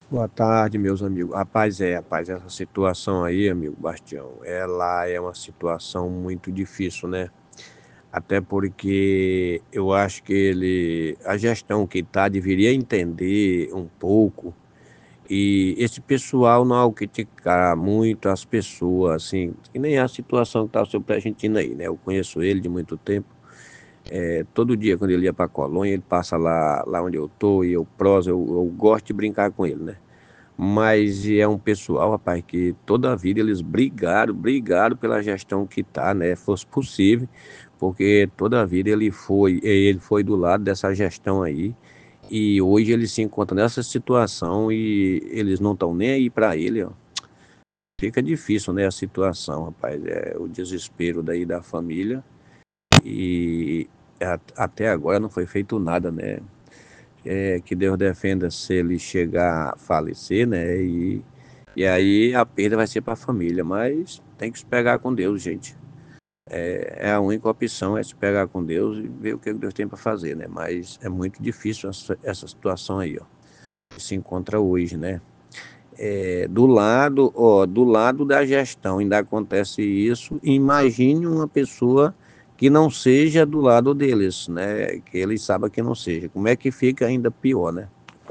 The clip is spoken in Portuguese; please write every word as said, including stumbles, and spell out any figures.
Boa tarde, meus amigos. Rapaz, é, rapaz, essa situação aí, amigo Bastião, ela é uma situação muito difícil, né? Até porque eu acho que ele, a gestão que tá, deveria entender um pouco. E esse pessoal não há o criticar muito as pessoas, assim, que nem a situação que tá o seu argentino aí, né? Eu conheço ele de muito tempo. É, todo dia, quando ele ia pra Colônia, ele passa lá, lá onde eu tô e eu proso, eu, eu gosto de brincar com ele, né? Mas é um pessoal, rapaz, que toda a vida eles brigaram, brigaram pela gestão que tá, né? Fosse possível, porque toda a vida ele foi, ele foi do lado dessa gestão aí. E hoje ele se encontra nessa situação e eles não estão nem aí para ele, ó. Fica difícil, né, a situação, rapaz. É o desespero daí da família e a- até agora não foi feito nada, né? É, que Deus defenda se ele chegar a falecer, né? E, e aí a perda vai ser para a família, mas tem que se pegar com Deus, gente. É, é a única opção é se pegar com Deus e ver o que Deus tem para fazer, né? Mas é muito difícil essa, essa situação aí, ó, que se encontra hoje, né? É, do lado, ó, do lado da gestão ainda acontece isso. Imagine uma pessoa que não seja do lado deles, né? Que eles sabem que não seja. Como é que fica ainda pior, né?